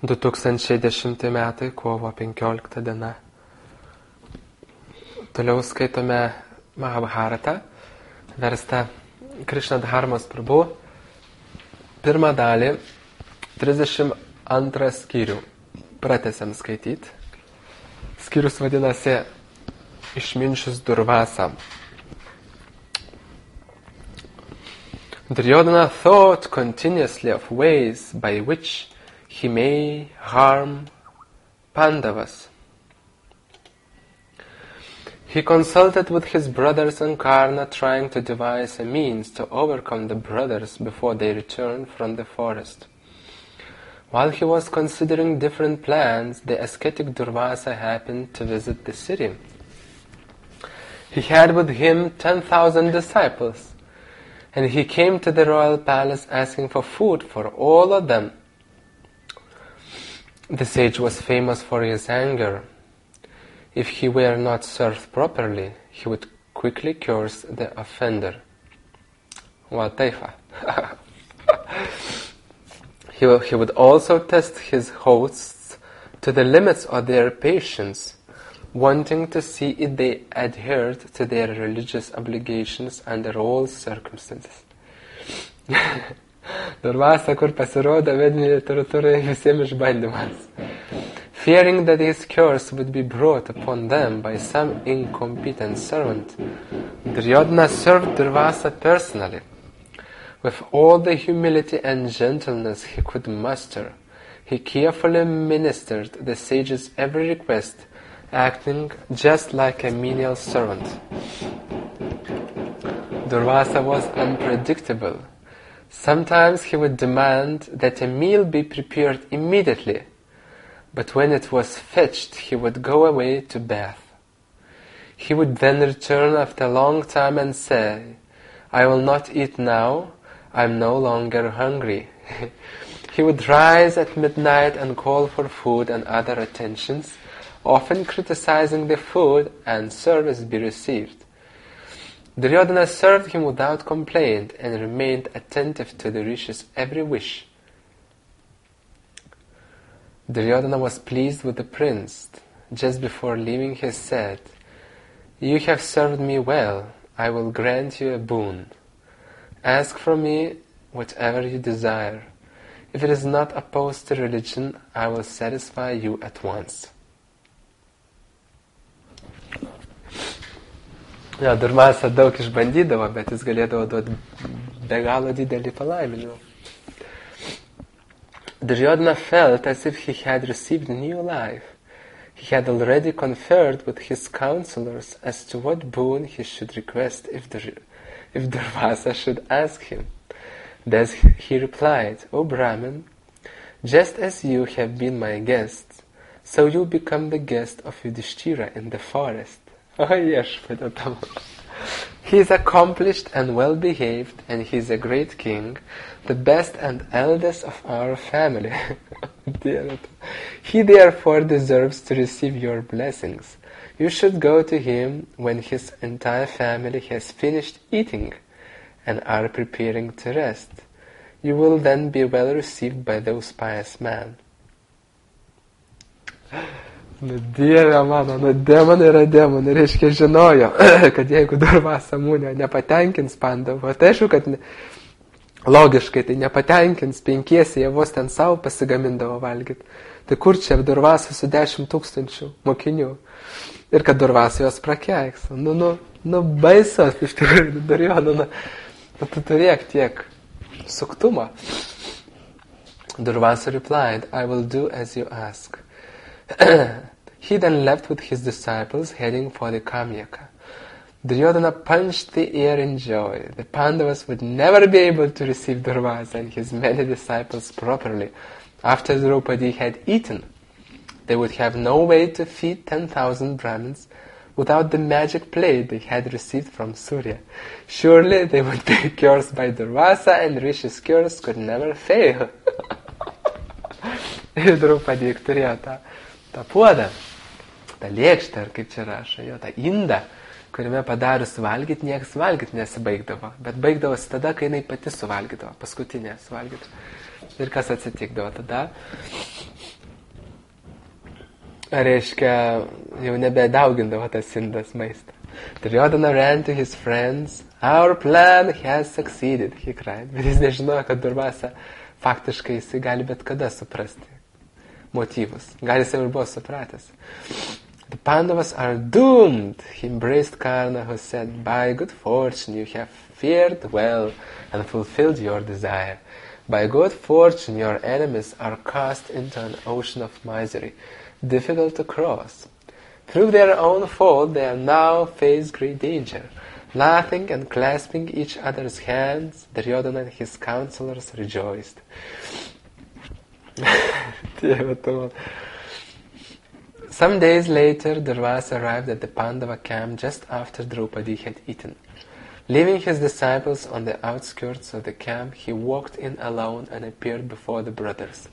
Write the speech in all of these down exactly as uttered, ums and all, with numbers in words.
du tūkstančiai dešimti metai, kovo penkiolikta diena. Toliau skaitome Mahabharatą, verstą Krishna Dharmos Prabhu, pirmą dalį, trisdešimt antrą skyrių. Pratęsiam skaityti. Skyrius vadinasi Išminčius Durvasa. Duryodhana thought continuously of ways by which he may harm Pandavas. He consulted with his brothers and Karna, trying to devise a means to overcome the brothers before they returned from the forest. While he was considering different plans, the ascetic Durvasa happened to visit the city. He had with him ten thousand disciples, and he came to the royal palace asking for food for all of them. The sage was famous for his anger. If he were not served properly, he would quickly curse the offender. What taifa. he, he would also test his hosts to the limits of their patience, wanting to see if they adhered to their religious obligations under all circumstances. Durvasa, kur pasirodo vedinė literatūrai visiems išbandymas. Fearing that his curse would be brought upon them by some incompetent servant, Duryodhana served Durvasa personally. With all the humility and gentleness he could muster, he carefully ministered the sage's every request, acting just like a menial servant. Durvasa was unpredictable. Sometimes he would demand that a meal be prepared immediately, but when it was fetched, he would go away to bath. He would then return after a long time and say, "I will not eat now, I am no longer hungry." He would rise at midnight and call for food and other attentions, often criticizing the food and service be received. Duryodhana served him without complaint and remained attentive to the rishis' every wish. Duryodhana was pleased with the prince. Just before leaving he said, "You have served me well, I will grant you a boon. Ask from me whatever you desire. If it is not opposed to religion, I will satisfy you at once." Ja, Durvasa daug išbandydavo, bet jis galėdavo duoti be galo didelį palaiminimą. Duryodhana felt as if he had received new life. He had already conferred with his counselors as to what boon he should request if, Dur- if Durvasa should ask him. Thus he replied, "O Brahmin, just as you have been my guest, so you become the guest of Yudhishthira in the forest." Oh, yes, he is accomplished and well-behaved, and he is a great king, the best and eldest of our family. He therefore deserves to receive your blessings. You should go to him when his entire family has finished eating and are preparing to rest. You will then be well received by those pious men. Nu, Dieve mano, nu, demonai yra demonai, reiškia žinojo, kad jeigu Durvasa Munio nepatenkins Pandavų, tai aišku, kad ne, logiškai tai nepatenkins, penkiesi jie vos ten savo pasigamindavo valgyti. Tai kur čia Durvasa su dešimt tūkstančių mokinių? Ir kad Durvasa juos prakeiks. Nu, nu, nu, baisos, iš tikrųjų, Duryodhana, nu, nu, tu turėk tiek suktumo. Durvasa replied, "I will do as you ask." He then left with his disciples, heading for the Kamyaka. Duryodhana punched the air in joy. The Pandavas would never be able to receive Durvasa and his many disciples properly. After Draupadi had eaten, they would have no way to feed ten thousand Brahmins without the magic plate they had received from Surya. Surely they would be cursed by Durvasa, and Rishi's curse could never fail. Ir Draupadi turėjo tą, tą puodą, tą lėkštę, ar kaip čia rašo, jo, tą indą, kuriame padarius valgyti, niekas valgyti nesibaigdavo, bet baigdavosi tada, kai jinai pati suvalgydavo, paskutinė suvalgydavo. Ir kas atsitikdavo tada? Reiškia, jau nebedaugindavo tas indas maistą. Duryodhana ran to his friends. Our plan has succeeded, he cried. Bet jis nežinojo, kad Durvasa faktiškai jisai gali bet kada suprasti motyvus. Gal jis jau ir buvo supratęs. The Pandavas are doomed, he embraced Karna, who said, by good fortune you have fared well and fulfilled your desire. By good fortune your enemies are cast into an ocean of misery, difficult to cross. Through their own fault they are now face great danger. Laughing and clasping each other's hands, Duryodhana and his counselors rejoiced. Some days later, Durvasa arrived at the Pandava camp just after Draupadi had eaten. Leaving his disciples on the outskirts of the camp, he walked in alone and appeared before the brothers.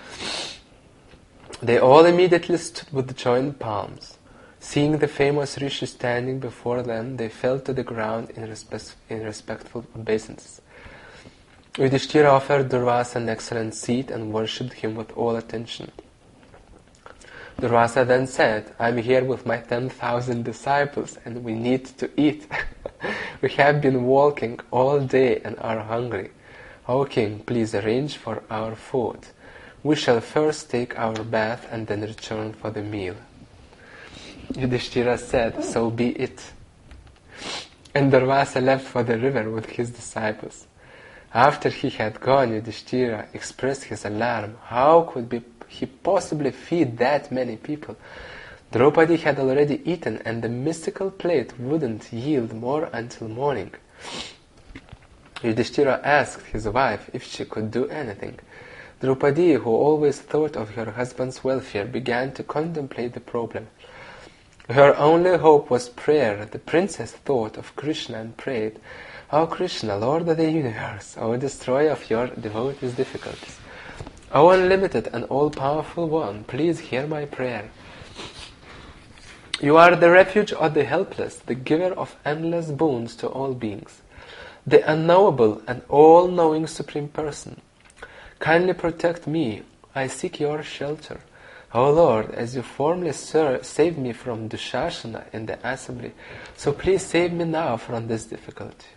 They all immediately stood with joined palms. Seeing the famous Rishi standing before them, they fell to the ground in, respe- in respectful obeisance. Yudhishthira offered Durvasa an excellent seat and worshipped him with all attention. Durvasa then said, I am here with my ten thousand disciples and we need to eat. We have been walking all day and are hungry. O king, please arrange for our food. We shall first take our bath and then return for the meal. Yudhishthira said, so be it. And Durvasa left for the river with his disciples. After he had gone, Yudhishthira expressed his alarm. How could be, he possibly feed that many people? Draupadi had already eaten and the mystical plate wouldn't yield more until morning. Yudhishthira asked his wife if she could do anything. Draupadi, who always thought of her husband's welfare, began to contemplate the problem. Her only hope was prayer. The princess thought of Krishna and prayed, O Krishna, Lord of the universe, O destroyer of your devotees' difficulties, O unlimited and all-powerful one, please hear my prayer. You are the refuge of the helpless, the giver of endless boons to all beings, the unknowable and all-knowing Supreme Person. Kindly protect me, I seek your shelter. O Lord, as you formerly saved me from Dushasana in the assembly, so please save me now from this difficulty.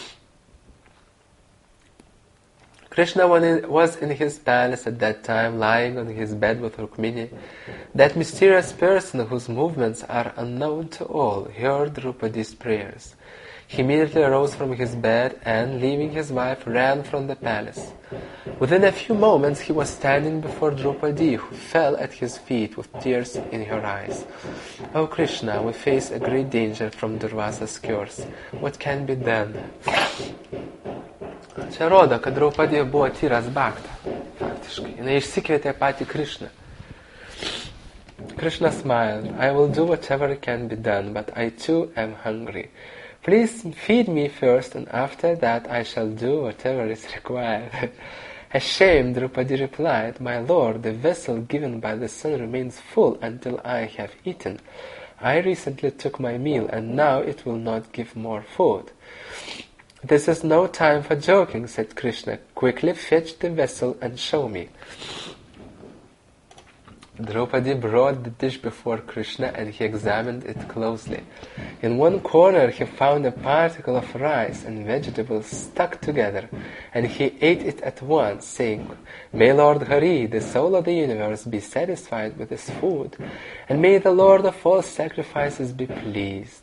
Krishna was in his palace at that time, lying on his bed with Rukmini. That mysterious person whose movements are unknown to all heard Draupadi's prayers. He immediately arose from his bed and, leaving his wife, ran from the palace. Within a few moments he was standing before Draupadi, who fell at his feet with tears in her eyes. O Krishna, we face a great danger from Durvasa's curse. What can be done? Čia rodo, kad Draupadi buvo tyras bhakta, faktiškai. Jinai išsikvietė patį Krishną. Krishna smiled. I will do whatever can be done, but I too am hungry. Please feed me first, and after that I shall do whatever is required. Ashamed, Draupadi replied, My lord, the vessel given by the sun remains full until I have eaten. I recently took my meal, and now it will not give more food. This is no time for joking, said Krishna. Quickly fetch the vessel and show me. Draupadi brought the dish before Krishna and he examined it closely. In one corner he found a particle of rice and vegetables stuck together, and he ate it at once, saying, May Lord Hari, the soul of the universe, be satisfied with this food, and may the Lord of all sacrifices be pleased.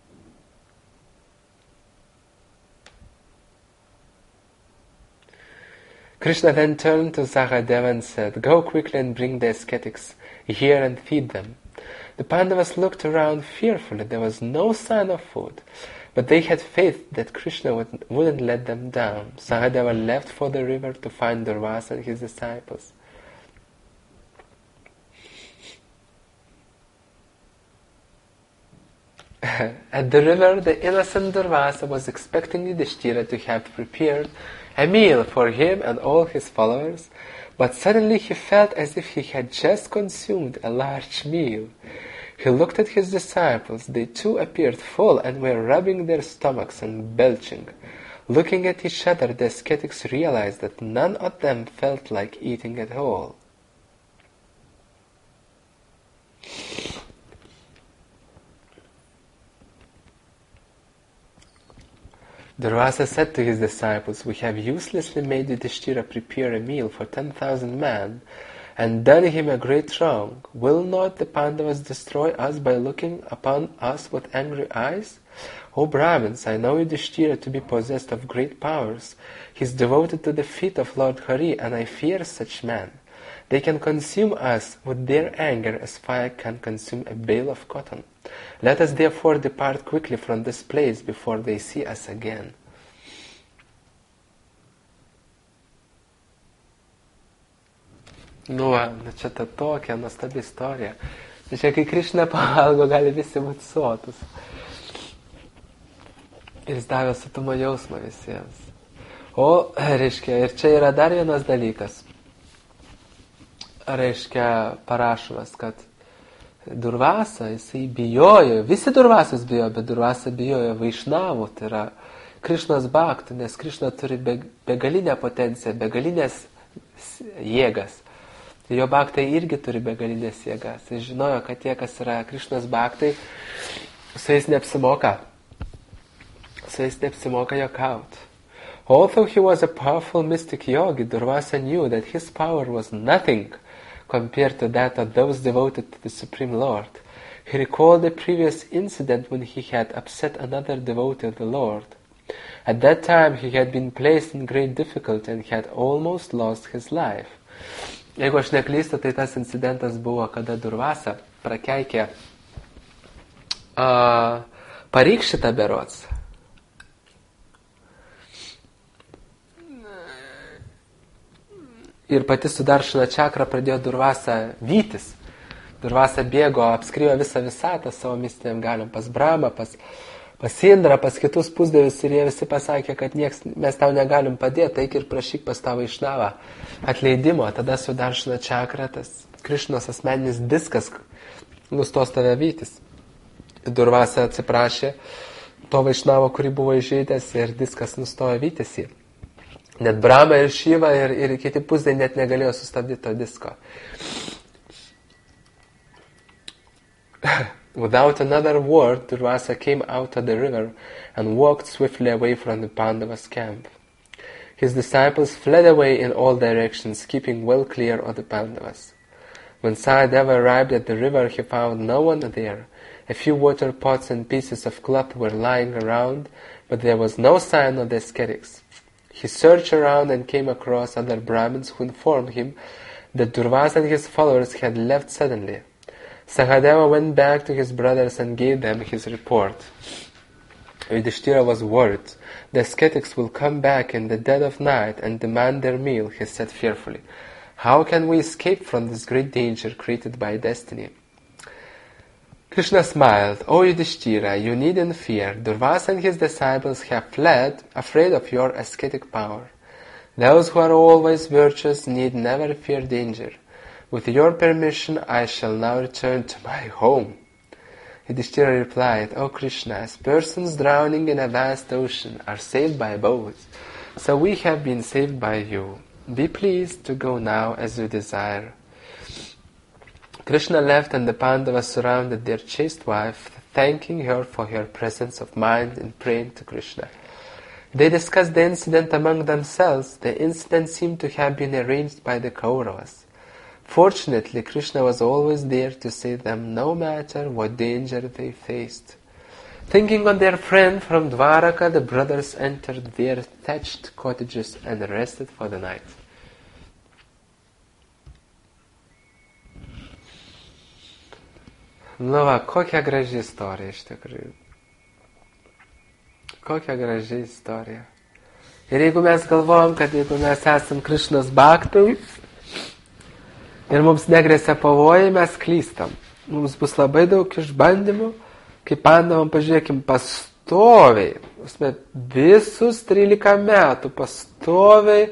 Krishna then turned to Sahadeva and said, Go quickly and bring the ascetics here and feed them. The Pandavas looked around fearfully. There was no sign of food, but they had faith that Krishna would, wouldn't let them down. Sahadeva left for the river to find Durvasa and his disciples. At the river, the innocent Durvasa was expecting Yudhishthira to have prepared a meal for him and all his followers, but suddenly he felt as if he had just consumed a large meal. He looked at his disciples. They too appeared full and were rubbing their stomachs and belching. Looking at each other, the ascetics realized that none of them felt like eating at all. Durvasa said to his disciples, "We have uselessly made Yudhishthira prepare a meal for ten thousand men and done him a great wrong. Will not the Pandavas destroy us by looking upon us with angry eyes? O Brahmins, I know Yudhishthira to be possessed of great powers. He is devoted to the feet of Lord Hari, and I fear such men. They can consume us with their anger as fire can consume a bale of cotton. Let us therefore depart quickly from this place before they see us again." Nu, nu čia ta tokia nuostabi istorija. Čia kai Krišna pavalgo, gali visi būti sotus. Ir jis davė sotumo jausmą visiems. O, reiškia, ir čia yra dar vienas dalykas. Reiškia, parašomas, kad Durvasa, jisai bijojo, visi Durvasos bijojo, bet Durvasa bijojo Vaišnavų, tai yra Krišnos bhaktų, nes Krišna turi be, begalinę potenciją, begalinės jėgas. Tai jo bhaktai irgi turi begalinės jėgas. Jis žinojo, kad tie, kas yra Krišnos bhaktai, su jais neapsimoka. Su jais neapsimoka jokauti. Although he was a powerful mystic yogi, Durvasa knew that his power was nothing compared to that of those devoted to the Supreme Lord. He recalled a previous incident when he had upset another devotee of the Lord. At that time he had been placed in great difficulty and had almost lost his life. Jeigu aš neklystu, tai tas incidentas buvo, kada Durvasa prakeikė uh, Parikšitą berods. Ir pati Sudaršana čakra pradėjo Durvasa vytis. Durvasa bėgo, apskrijo visą visatą savo mistiniam galiom pas Brahmą, pas, pas Indrą, pas kitus pusdievius, ir jie visi pasakė, kad nieks, mes tau negalim padėti, eik ir prašyk pas tavo Vaišnavą atleidimo. Tada Sudaršana čakra, tas Krišnos asmeninis diskas, nustos tave vytis. Durvasa atsiprašė to Vaišnavo, kurį buvo įžeidęs, ir diskas nustojo vytis jį. Net Brahma ir Šiva ir, ir kiti pusdai net negalėjo sustabdyti to disko. Without another word, Durvasa came out of the river and walked swiftly away from the Pandavas' camp. His disciples fled away in all directions, keeping well clear of the Pandavas. When Sahadeva arrived at the river, he found no one there. A few water pots and pieces of cloth were lying around, but there was no sign of the ascetics. He searched around and came across other Brahmins who informed him that Durvasa and his followers had left suddenly. Sahadeva went back to his brothers and gave them his report. Yudhishthira was worried. The ascetics will come back in the dead of night and demand their meal, he said fearfully. How can we escape from this great danger created by destiny? Krishna smiled. O Yudhishthira, you needn't fear. Durvasa and his disciples have fled, afraid of your ascetic power. Those who are always virtuous need never fear danger. With your permission, I shall now return to my home. Yudhishthira replied, O Krishna, as persons drowning in a vast ocean are saved by boats, so we have been saved by you. Be pleased to go now as you desire. Krishna left and the Pandavas surrounded their chaste wife, thanking her for her presence of mind in praying to Krishna. They discussed the incident among themselves. The incident seemed to have been arranged by the Kauravas. Fortunately, Krishna was always there to save them no matter what danger they faced. Thinking on their friend from Dwaraka, the brothers entered their thatched cottages and rested for the night. Nu va, kokia graži istorija iš tikrųjų. Kokia graži istorija. Ir jeigu mes galvojam, kad jeigu mes esam Krišnos bhaktai ir mums negresia pavojai, mes klystam. Mums bus labai daug išbandymų, kaip Pandavam, pažiūrėkim, pastoviai. Visus trylika metų pastoviai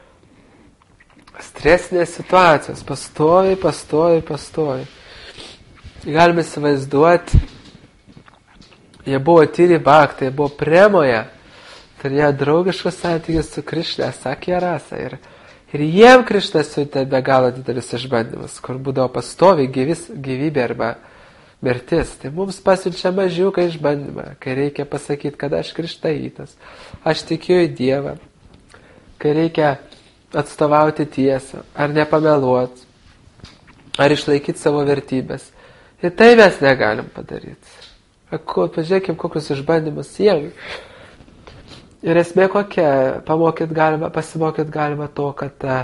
stresinės situacijos. Pastoviai, pastoviai, pastoviai. Galime įsivaizduoti, jie buvo tyri bhaktai, jie buvo premoje, turėjo draugiškus santykius su Krišna, sakė Rasa. Ir, ir jiem Krišna siuntė be galo didelis išbandymus, kur būdavo pastoviai gyvis, gyvybė arba mirtis. Tai mums pasiunčia mažiuką išbandymą, kai reikia pasakyti, kad aš krikštytas, aš tikiu į Dievą, kai reikia atstovauti tiesą, ar nepameluoti, ar išlaikyti savo vertybės. Ir tai mes negalim padaryti. Pažiūrėkime, kokius išbandymus jiem. Ir esmė kokia, pamokyt galima, pasimokyt galima to, kad uh,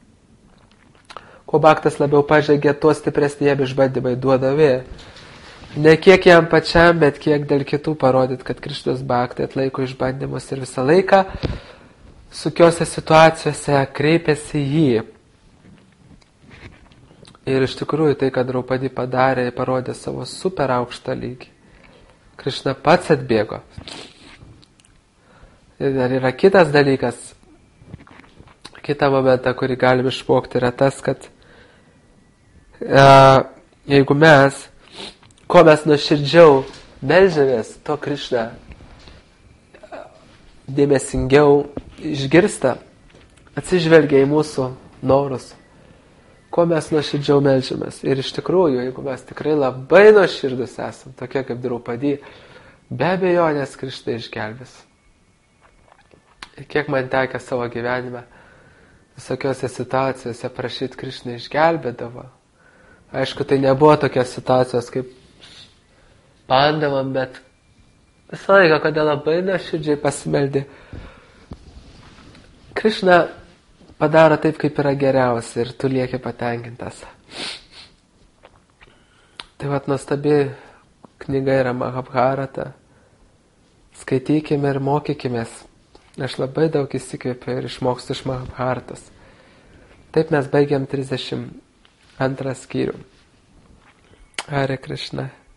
kuo baktas labiau pažengė, tuo stipresnė jam išbandymai duodami. Ne kiek jam pačiam, bet kiek dėl kitų parodyt, kad Krišnos baktai atlaiko išbandymus ir visą laiką sukiose situacijose kreipiasi jį. Ir iš tikrųjų tai, kad Draupadi padarė, parodė savo super aukštą lygį. Krišna pats atbėgo. Ir dar yra kitas dalykas, kitą momentą, kurį galim išmokti, yra tas, kad e, jeigu mes, ko mes nuoširdžiau meldžiamės, to Krišna dėmesingiau išgirsta, atsižvelgia į mūsų norus, ko mes nuoširdžiau meldžiamės. Ir iš tikrųjų, jeigu mes tikrai labai nuoširdus esam, tokie kaip Draupadi, be abejonės Krišna išgelbės. Ir kiek man tekia savo gyvenime visokiose situacijose prašyti Krišną išgelbėdavo. Aišku, tai nebuvo tokios situacijos kaip pandavom, bet visą laiką, kada labai nuoširdžiai pasimeldė, Krišna padaro taip, kaip yra geriausia ir tu lieki patenkintas. Tai vat nuostabi knyga yra Mahabharata. Skaitykime ir mokykimės. Aš labai daug įsikvėpiu ir išmokstu iš Mahabharatos. Taip mes baigiam trisdešimt antrą skyrių. Hare Krishna.